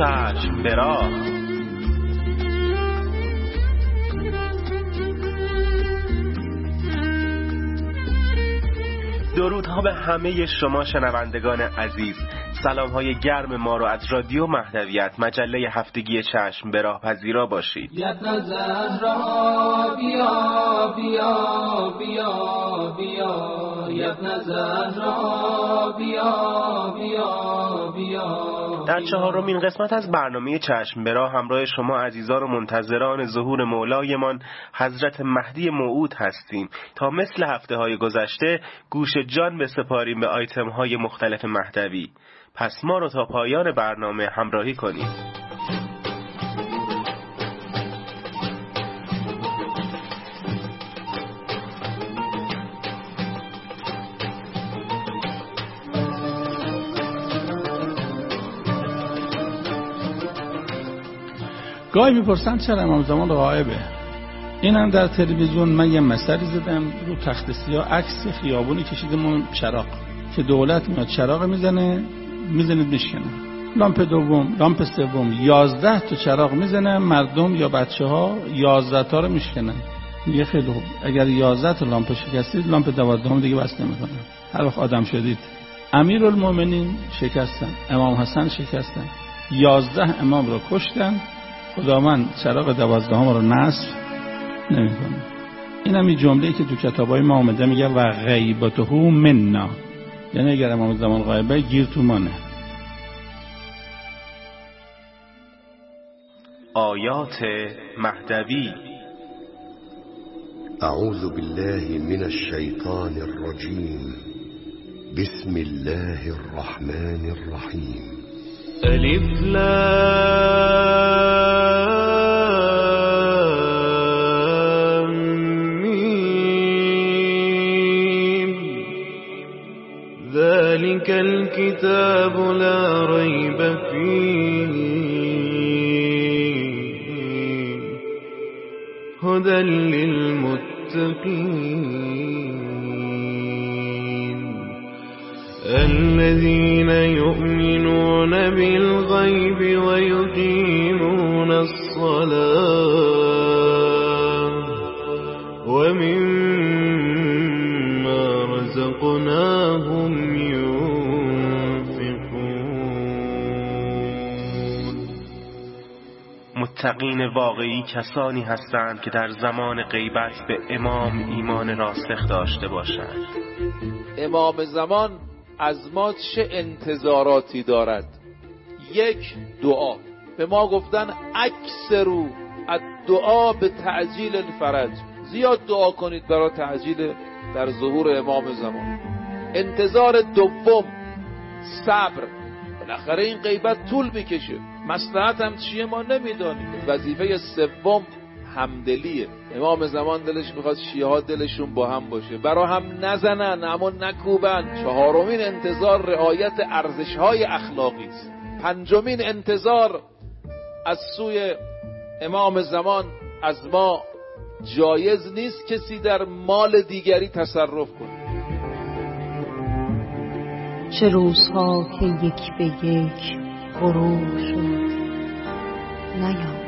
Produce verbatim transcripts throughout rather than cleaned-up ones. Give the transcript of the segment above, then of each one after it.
چشم به راه. درودها به همه شما شنوندگان عزیز. سلام های گرم ما رو از رادیو مهدویت مجله هفتگی چشم به راه پذیرا باشید. یبن زهرا بیا بیا بیا بیا، یبن زهرا بیا بیا بیا. در چهارمین قسمت از برنامه چشم به راه همراه شما عزیزان و منتظران ظهور مولایمان حضرت مهدی موعود هستیم تا مثل هفته های گذشته گوش جان بسپاریم به آیتم های مختلف مهدوی. پس ما رو تا پایان برنامه همراهی کنید. گاهی میپرسن چرا امام زمان غایبه. اینم در تلویزیون من یه مسئله زدم رو تخت سیاه، عکس خیابونی کشیدم چراغ که دولت میاد چراغ میزنه میزنید میشکنه. لامپ دوم، لامپ سوم، یازده تا چراغ میزنه، مردم یا بچه ها یازده تا رو میشکنن. میگه خیلی خوب، اگر یازده تا لامپ شکستید لامپ دوازدهم دیگه بس نمیکنه. هر وقت آدم شدید. امیرالمومنین شکستن، امام حسن شکستن، یازده امام رو کشتن، خداوند چراغ دوازدهم رو نصب نمیکنه. اینم این جمله‌ای که تو کتابای ما اومده میگه و غیبته منا، یعنی اگر امام زمان غایبه گیر تو مانه. آیات مهدوی. اعوذ بالله من الشیطان الرجیم. بسم الله الرحمن الرحیم. الف لام میم ذلك الكتاب لا ريب فيه هدى للمتقين الذين يؤمنون بالغيب ويقيمون الصلاة ومما رزقناهم ينفقون. متقین واقعی کسانی هستند که در زمان غیبت به امام ایمان راسخ داشته باشند. امام زمان از ما چه انتظاراتی دارد؟ یک، دعا. به ما گفتن اکثروا الدعا به تعجیل الفرج، زیاد دعا کنید برای تعجیل در ظهور امام زمان. انتظار دوم، صبر. بالاخره این غیبت طول میکشه، مصلحت هم چیه ما نمیدانیم. وظیفه سوم همدلیه. امام زمان دلش میخواد شیعه ها دلشون با هم باشه، برا هم نزنن اما نکوبن. چهارمین انتظار رعایت ارزش های اخلاقی است. پنجمین انتظار از سوی امام زمان از ما جایز نیست کسی در مال دیگری تصرف کنه. چه روزها که یک به یک غروب شد نیامد،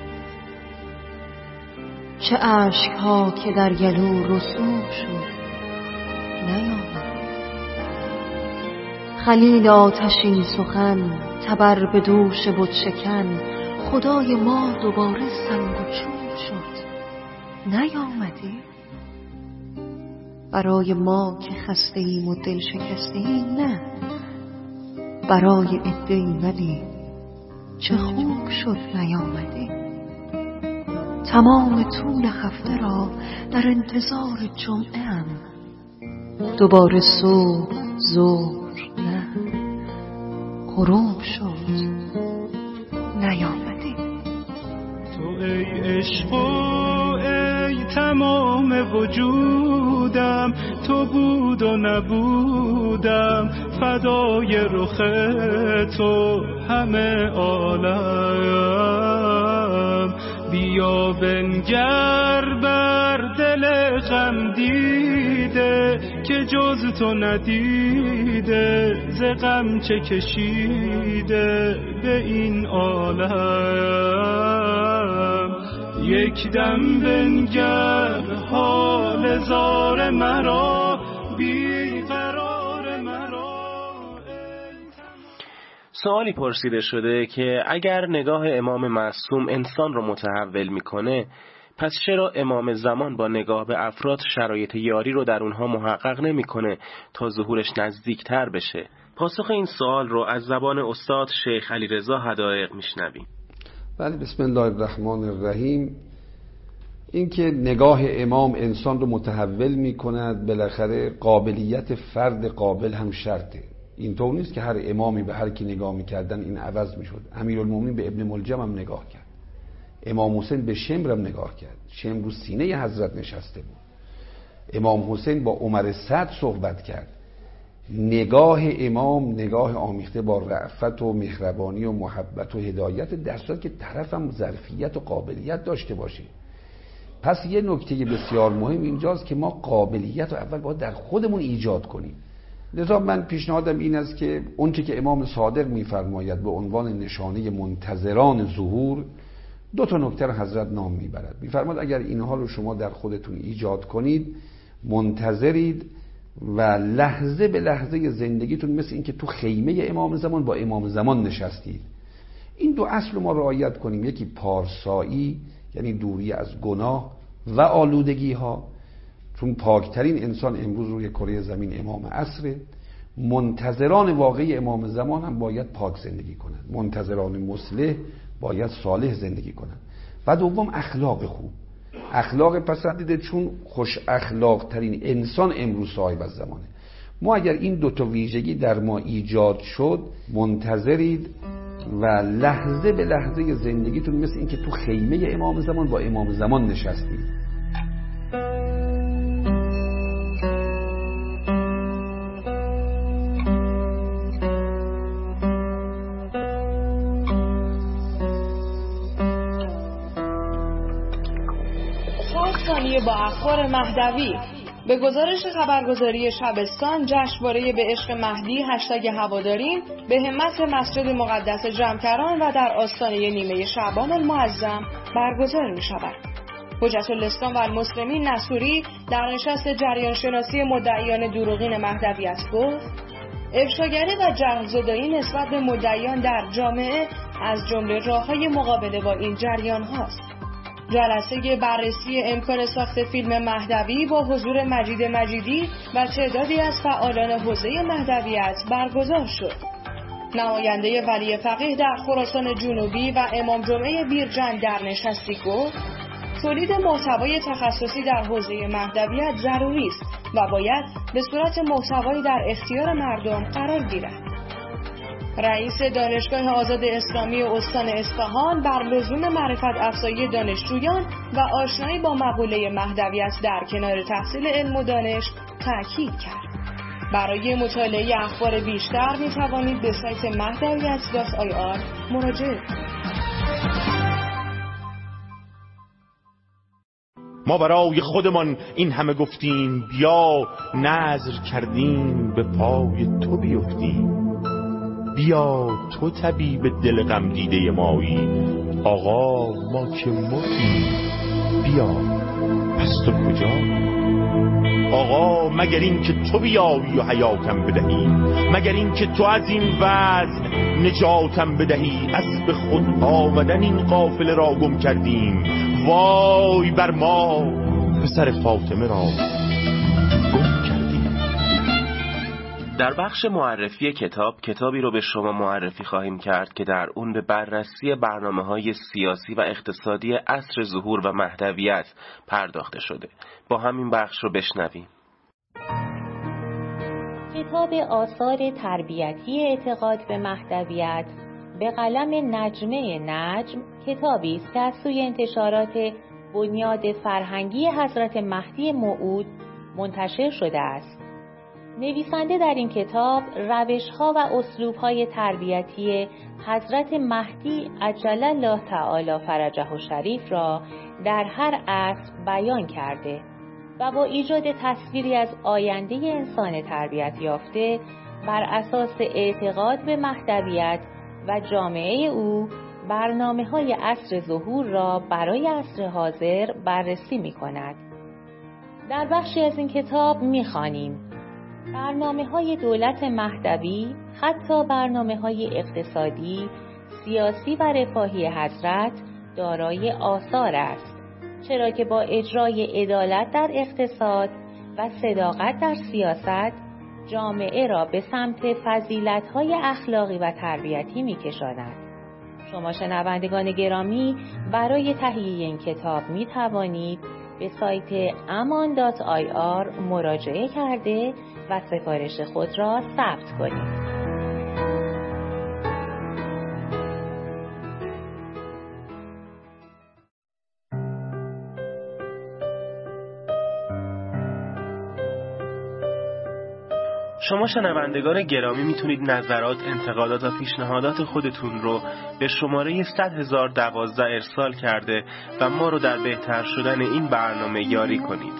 چه اشکها که در گلو رسوب شد نیامد. خلیل آتشین سخن تبر به دوش بت شکن، خدای ما دوباره سنگ و چوب شد نیامدی. برای ما که خسته ایم و دل شکسته ایم نه، برای عده‌ای ولی چه خوب شد نیامدی. تمام طول هفته را در انتظار جمعه ام، دوباره صبح ظهر نه، غروب شد نیامدی. تو ای عشق و ای تمام وجودم، تو بود و نبودم فدای رخ تو همه عالم. بیا بنگر بر دل غم دیده که جز تو ندیده ز غم چه کشیده به این عالم. یک دم بنگر حال زار مرا بیقرار مرا. سوالی پرسیده شده که اگر نگاه امام معصوم انسان رو متحول میکنه، پس چرا امام زمان با نگاه به افراد شرایط یاری رو در اونها محقق نمیکنه تا ظهورش نزدیکتر بشه؟ پاسخ این سوال رو از زبان استاد شیخ علیرضا حدائق میشنویم. بله، بسم الله الرحمن الرحیم. این که نگاه امام انسان رو متحول میکند، بالاخره قابلیت فرد قابل هم شرطه. اینطور نیست که هر امامی به هر کی نگاه میکردن این عوض میشد. امیرالمومنین به ابن ملجم هم نگاه کرد، امام حسین به شمر هم نگاه کرد، شمر رو سینه حضرت نشسته بود. امام حسین با عمر صدر صحبت کرد. نگاه امام نگاه آمیخته با رأفت و مهربانی و محبت و هدایت، در صورتی که طرف هم ظرفیت و قابلیت داشته باشه. پس یه نکته بسیار مهم اینجاست که ما قابلیت رو اول باید در خودمون ایجاد کنیم. لذا من پیشنهادم این است که اونچه که امام صادق میفرماید به عنوان نشانه منتظران ظهور، دو تا نکته رو حضرت نام میبرد. میفرماید اگر اینها رو شما در خودتون ایجاد کنید، منتظرید و لحظه به لحظه زندگیتون مثل این که تو خیمه امام زمان با امام زمان نشستید. این دو اصل ما رعایت کنیم، یکی پارسایی یعنی دوری از گناه و آلودگی ها، چون پاکترین انسان امروز روی کره زمین امام عصره. منتظران واقعی امام زمان هم باید پاک زندگی کنند، منتظران مصلح باید صالح زندگی کنند. و دوم اخلاق خوب، اخلاق پسندیده، چون خوش اخلاق ترین انسان امروز صاحب از زمانه. ما اگر این دوتا ویژگی در ما ایجاد شد، منتظرید و لحظه به لحظه زندگیتون مثل این که تو خیمه امام زمان با امام زمان نشستید. با اخبار مهدوی. به گزارش خبرگزاری شبستان، جشنواره به عشق مهدی هشتگ هواداریم به همت مسجد مقدس جمکران و در آستانه نیمه شعبان المعظم برگزار می شود. حجت الاسلام و المسلمین نصوری در نشست جریان شناسی مدعیان دروغین مهدویت گفت: افشاگری و جهل‌زدایی نسبت به مدعیان در جامعه از جمله راه‌های مقابله با این جریان هاست. جلسه بررسی امکان ساخت فیلم مهدوی با حضور مجید مجیدی و تعدادی از فعالان حوزه مهدویت برگزار شد. نماینده ولی فقیه در خراسان جنوبی و امام جمعه بیرجند در نشستی گفت: تولید محتوای تخصصی در حوزه مهدویت ضروری است و باید به صورت محتوایی در اختیار مردم قرار گیرد. رئیس دانشگاه آزاد اسلامی استان اصفهان بر لزوم معرفت افزایی دانشجویان و آشنایی با مقوله مهدویت در کنار تحصیل علم و دانش تاکید کرد. برای مطالعه اخبار بیشتر می توانید به سایت مهدویت دات آی آر مراجعه کنید. ما برای خودمان این همه گفتیم، بیا نذر کردیم به پای تو بیفتیم. بیا تو طبیب دل غم دیده مایی، آقا ما که مردیم، بیا پس تو کجا؟ آقا مگر این که تو بیایی و حیاتم بدهی، مگر این که تو از این وضع نجاتم بدهی. از به خود آمدن این قافله را گم کردیم، وای بر ما پسر فاطمه را گم کردیم. در بخش معرفی کتاب، کتابی رو به شما معرفی خواهیم کرد که در اون به بررسی برنامه‌های سیاسی و اقتصادی عصر ظهور و مهدویت پرداخته شده. با همین بخش رو بشنویم. کتاب آثار تربیتی اعتقاد به مهدویت به قلم نجمه نجم، کتابی است که از سوی انتشارات بنیاد فرهنگی حضرت مهدی موعود منتشر شده است. نویسنده در این کتاب روش‌ها و اسلوب‌های تربیتی حضرت مهدی عجل الله تعالی فرجه الشریف را در هر عصر بیان کرده و با ایجاد تصویری از آینده انسان تربیت یافته بر اساس اعتقاد به مهدویت و جامعه او برنامه‌های عصر ظهور را برای عصر حاضر بررسی می‌کند. در بخشی از این کتاب می‌خوانیم برنامه‌های دولت مهدوی، حتی برنامه‌های اقتصادی، سیاسی و رفاهی حضرت دارای آثار است، چرا که با اجرای عدالت در اقتصاد و صداقت در سیاست جامعه را به سمت فضیلت‌های اخلاقی و تربیتی می‌کشاند. شما شنوندگان گرامی برای تهیه این کتاب می توانید به سایت امان دات آی آر مراجعه کرده و سفارش خود را ثبت کنید. شما شنوندگان گرامی میتونید نظرات، انتقادات و پیشنهادات خودتون رو به شماره صد هزار دوازده ارسال کرده و ما رو در بهتر شدن این برنامه یاری کنید.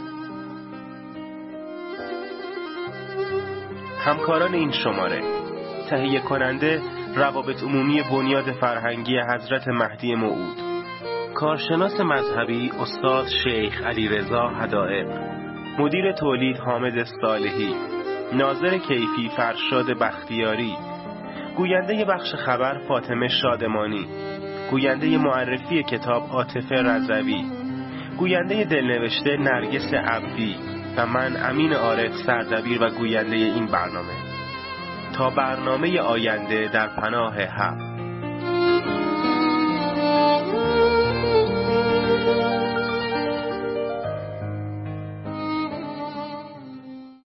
همکاران این شماره: تهیه کننده روابط عمومی بنیاد فرهنگی حضرت مهدی موعود، کارشناس مذهبی استاد شیخ علیرضا هدایق، مدیر تولید حامد صالحی، ناظر کیفی فرشاد بختیاری، گوینده بخش خبر فاطمه شادمانی، گوینده معرفی کتاب عاطفه رضوی، گوینده دلنوشته نرگس عبدی و من امین عارف سردبیر و گوینده این برنامه. تا برنامه آینده در پناه حق.